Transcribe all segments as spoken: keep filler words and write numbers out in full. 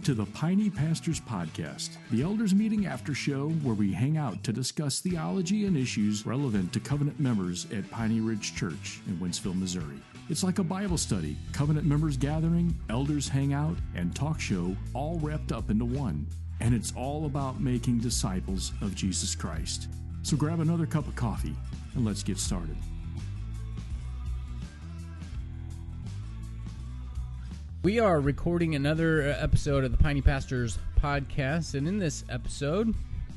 to the Piney Pastors Podcast, the elders meeting after show where we hang out to discuss theology and issues relevant to covenant members at Piney Ridge Church in Wentzville, Missouri. It's like a Bible study, covenant members gathering, elders hang out, and talk show all wrapped up into one. And it's all about making disciples of Jesus Christ. So grab another cup of coffee and let's get started. We are recording another episode of the Piney Pastors Podcast, and in this episode,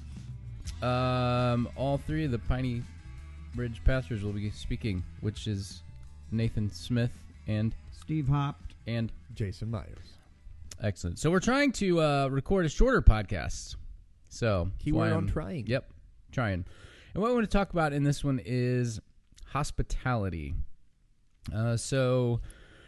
um, all three of the Piney Ridge pastors will be speaking, which is Nathan Smith and Steve Hopt and Jason Myers. Excellent. So we're trying to uh, record a shorter podcast. So Keyword on trying. Yep, trying. And what we want to talk about in this one is hospitality. Uh, so.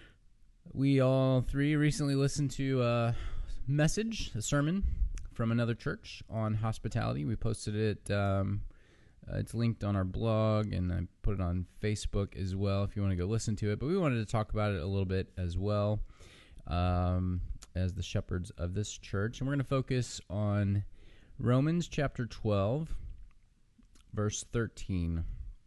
We all three recently listened to a message, a sermon from another church on hospitality. We posted it. Um, uh, it's linked on our blog, and I put it on Facebook as well if you want to go listen to it. But we wanted to talk about it a little bit as well um, as the shepherds of this church. And we're going to focus on Romans chapter twelve, verse thirteen,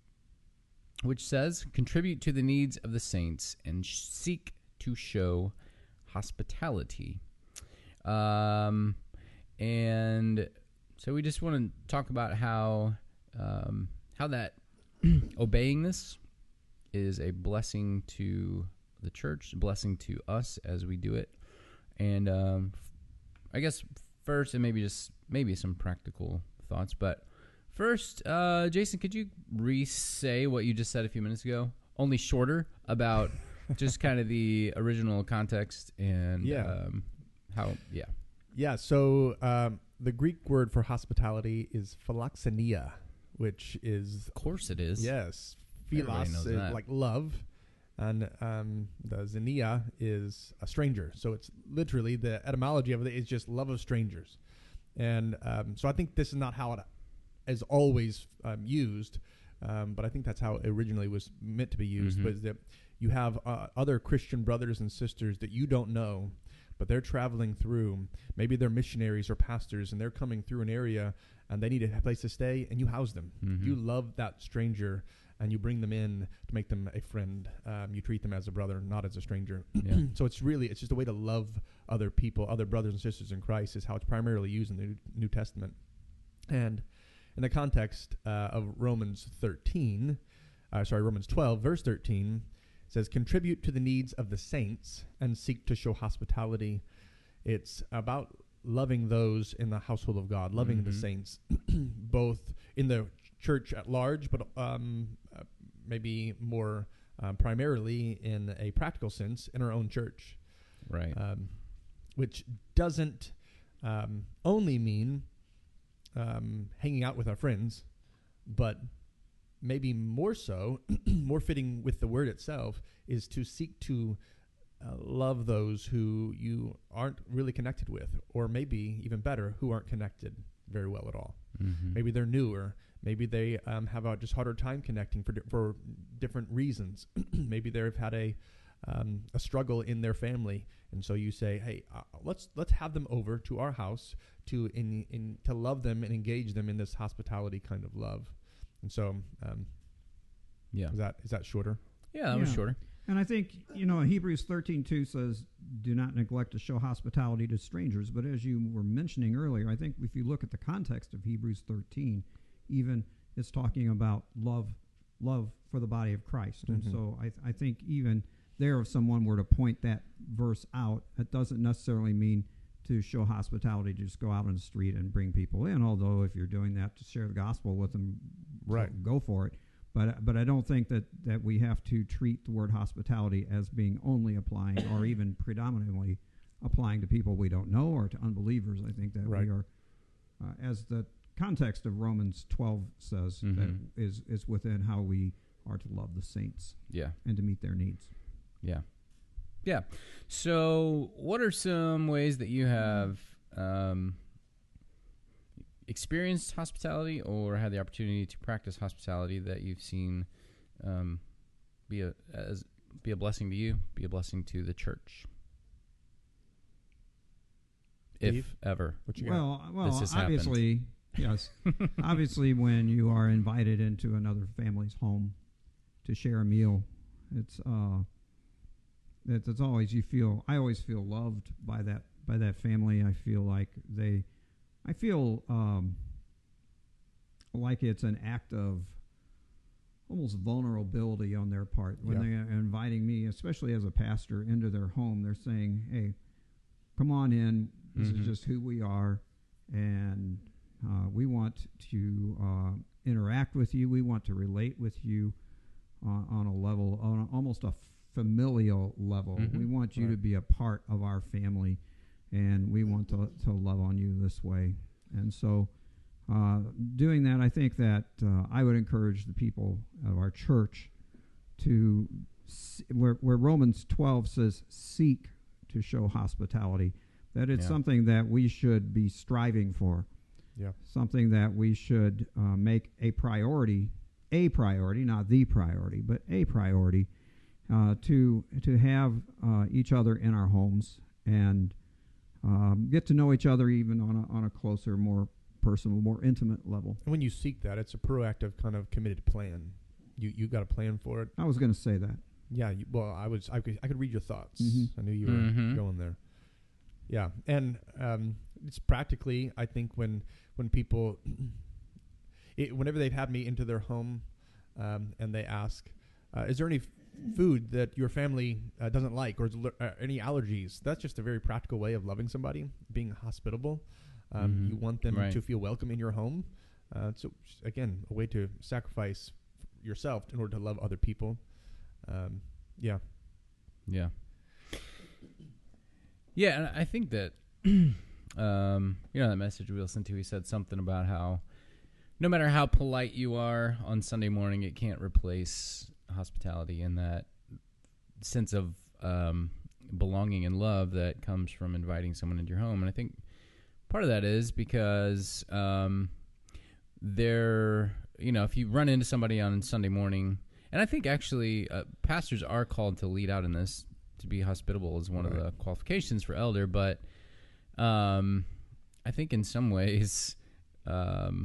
which says, "Contribute to the needs of the saints and seek to show hospitality." Um, and so we just want to talk about how um, how that obeying this is a blessing to the church, a blessing to us as we do it. And um, I guess first, and maybe just maybe some practical thoughts, but first, uh, Jason, could you re-say what you just said a few minutes ago, only shorter, about just kind of the original context and yeah. um, how, yeah. Yeah, so um, the Greek word for hospitality is philoxenia, which is... Of course it is. Yes. Everybody Philos, knows is that. like love, and um, the xenia is a stranger. So it's literally, the etymology of it is just love of strangers. And um, so I think this is not how it is always um, used, um, but I think that's how it originally was meant to be used, Mm-hmm. was that you have uh, other Christian brothers and sisters that you don't know, but they're traveling through. Maybe they're missionaries or pastors, and they're coming through an area, and they need a place to stay, and you house them. Mm-hmm. You love that stranger, and you bring them in to make them a friend. Um, you treat them as a brother, not as a stranger. Yeah. So it's really, it's just a way to love other people, other brothers and sisters in Christ, is how it's primarily used in the New, New Testament. And in the context uh, of Romans thirteen, uh, sorry, Romans twelve, verse thirteen, says, "Contribute to the needs of the saints and seek to show hospitality." It's about loving those in the household of God, loving Mm-hmm. the saints, both in the church at large, but um, uh, maybe more um, primarily in a practical sense in our own church. Right. Um, which doesn't um, only mean um, hanging out with our friends, but maybe more so, more fitting with the word itself, is to seek to uh, love those who you aren't really connected with, or maybe even better, who aren't connected very well at all. Mm-hmm. Maybe they're newer. Maybe they um, have a just harder time connecting for di- for different reasons. Maybe they've had a um, a struggle in their family, and so you say, "Hey, uh, let's let's have them over to our house to in, in to love them and engage them in this hospitality kind of love." And so, um, yeah. is that is that shorter? Yeah, that was Yeah. shorter. And I think, you know, Hebrews thirteen two says, "Do not neglect to show hospitality to strangers." But as you were mentioning earlier, I think if you look at the context of Hebrews thirteen, even it's talking about love love for the body of Christ. Mm-hmm. And so I, I think even there, if someone were to point that verse out, it doesn't necessarily mean to show hospitality to just go out on the street and bring people in, although if you're doing that to share the gospel with them, Right. go for it. But but I don't think that, that we have to treat the word hospitality as being only applying or even predominantly applying to people we don't know or to unbelievers. I think that Right. we are, uh, as the context of Romans twelve says, Mhm. that is, is within how we are to love the saints Yeah. and to meet their needs. Yeah. Yeah. So what are some ways that you have um, experienced hospitality or had the opportunity to practice hospitality that you've seen um, be a as be a blessing to you, be a blessing to the church? if Steve? ever. What you got? Well, well, This has happened. obviously, yes. Obviously, when you are invited into another family's home to share a meal, it's uh, it's, it's always you feel. I always feel loved by that by that family. I feel like they, I feel um, like it's an act of almost vulnerability on their part when Yeah. they are inviting me, especially as a pastor, into their home. They're saying, "Hey, come on in. This Mhm. is just who we are, and uh, we want to uh, interact with you. We want to relate with you uh, on a level, on a, almost a familial level. Mhm. We want you Right. to be a part of our family, and we want to to love on you this way." And so, uh, doing that, I think that uh, I would encourage the people of our church to, s- where, where Romans twelve says, "Seek to show hospitality," that it's Yeah. something that we should be striving for, Yeah. something that we should uh, make a priority, a priority, not the priority, but a priority, uh, to to have uh, each other in our homes and um, get to know each other even on a, on a closer, more personal, more intimate level. And when you seek that, it's a proactive kind of committed plan. You you got a plan for it. I was going to say that. Yeah. You, well, I was. I could. I could read your thoughts. Mhm. I knew you were Mhm. going there. Yeah, and um, it's practically. I think when when people, it, whenever they've had me into their home, um, and they ask, uh, "Is there any f- food that your family uh, doesn't like, or is there, uh, any allergies?" That's just a very practical way of loving somebody, being hospitable. Um, Mhm. You want them Right. to feel welcome in your home. Uh, so again, a way to sacrifice f- yourself in order to love other people. Um, yeah. Yeah. Yeah, and I think that, um, you know, that message we listened to, he said something about how no matter how polite you are on Sunday morning, it can't replace hospitality and that sense of um, belonging and love that comes from inviting someone into your home. And I think part of that is because um, they're, you know, if you run into somebody on Sunday morning, and I think actually uh, pastors are called to lead out in this, to be hospitable is one Right. of the qualifications for elder, but um, I think in some ways um,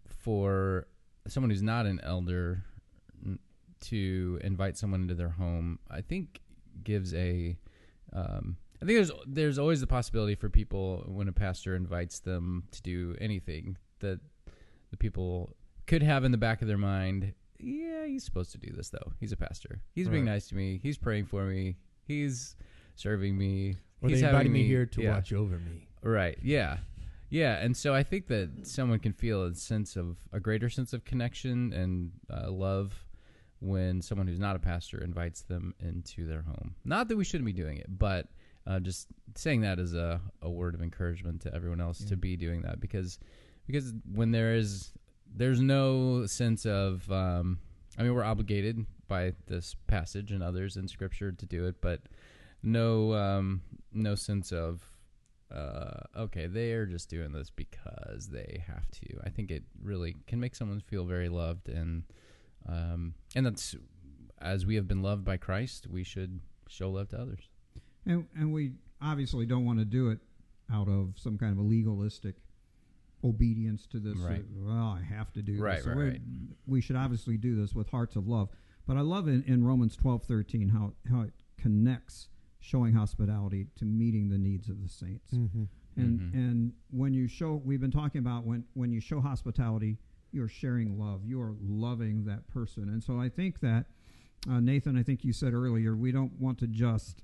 for someone who's not an elder n- to invite someone into their home, I think gives a um, I think there's there's always the possibility for people when a pastor invites them to do anything that the people could have in the back of their mind, yeah, he's supposed to do this though. He's a pastor. He's being Right. nice to me. He's praying for me. He's serving me. Or he's they having invited me here to yeah. watch over me. Right. Yeah. Yeah. And so I think that someone can feel a sense of a greater sense of connection and uh, love when someone who's not a pastor invites them into their home. Not that we shouldn't be doing it, but uh, just saying that as a, a word of encouragement to everyone else Yeah. to be doing that because because when there is there's no sense of um, I mean we're obligated by this passage and others in Scripture to do it, but no um, no sense of uh, okay, they are just doing this because they have to. I think it really can make someone feel very loved, and um, and that's as we have been loved by Christ, we should show love to others. And, and we obviously don't want to do it out of some kind of a legalistic obedience to this. Right. uh, well, I have to do Right, this. So right, we- right. We should obviously do this with hearts of love. But I love in, in Romans twelve thirteen how, how it connects showing hospitality to meeting the needs of the saints. Mm-hmm. And Mhm. and when you show, we've been talking about when, when you show hospitality, you're sharing love. You are loving that person. And so I think that, uh, Nathan, I think you said earlier, we don't want to just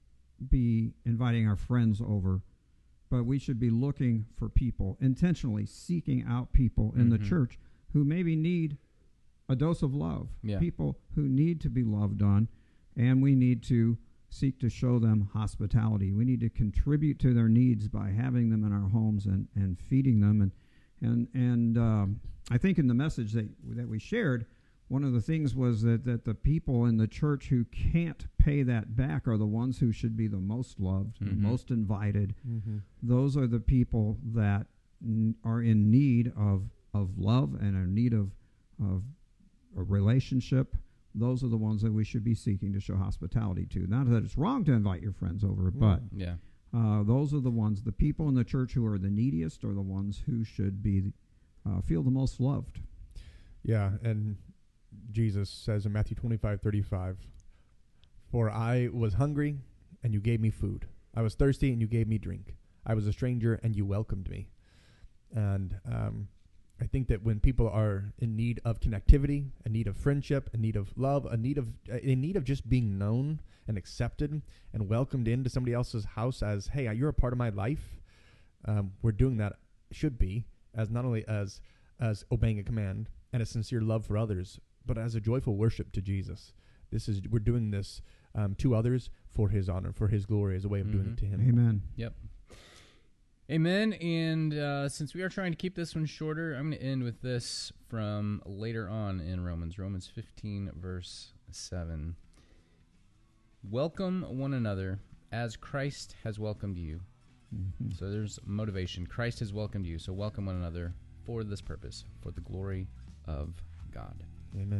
be inviting our friends over, but we should be looking for people, intentionally seeking out people in the Mhm. church who maybe need a dose of love, Yeah. people who need to be loved on, and we need to seek to show them hospitality. We need to contribute to their needs by having them in our homes and, and feeding them. And and and um, I think in the message that that we shared, one of the things was that, that the people in the church who can't pay that back are the ones who should be the most loved, the Mhm. most invited. Mm-hmm. Those are the people that n- are in need of, of love and in need of, of a relationship. Those are the ones that we should be seeking to show hospitality to. Not that it's wrong to invite your friends over, but Yeah. Uh, those are the ones, the people in the church who are the neediest are the ones who should be uh, feel the most loved. Yeah, and Jesus says in Matthew twenty-five thirty-five, "For I was hungry, and you gave me food. I was thirsty, and you gave me drink. I was a stranger, and you welcomed me." And um, I think that when people are in need of connectivity, in need of friendship, in need of love, a need of uh, in need of just being known and accepted and welcomed into somebody else's house as, hey, you're a part of my life, um, we're doing that, should be, as not only as as obeying a command and a sincere love for others, but as a joyful worship to Jesus. This is we're doing this um, to others for His honor, for His glory, as a way of mm-hmm. doing it to Him. Amen. Yep. Amen. And uh, since we are trying to keep this one shorter, I'm going to end with this from later on in Romans, Romans fifteen, verse seven. "Welcome one another as Christ has welcomed you." Mm-hmm. So there's motivation. Christ has welcomed you, so welcome one another for this purpose, for the glory of God. Amen.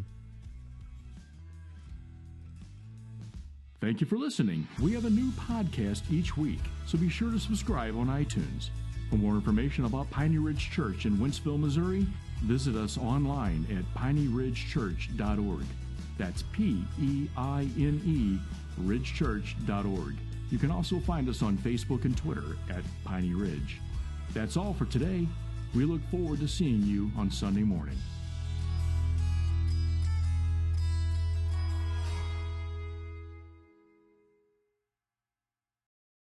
Thank you for listening. We have a new podcast each week, so be sure to subscribe on iTunes. For more information about Piney Ridge Church in Wentzville, Missouri, visit us online at piney ridge church dot org. That's P E I N E, ridge church dot org. You can also find us on Facebook and Twitter at Piney Ridge. That's all for today. We look forward to seeing you on Sunday morning.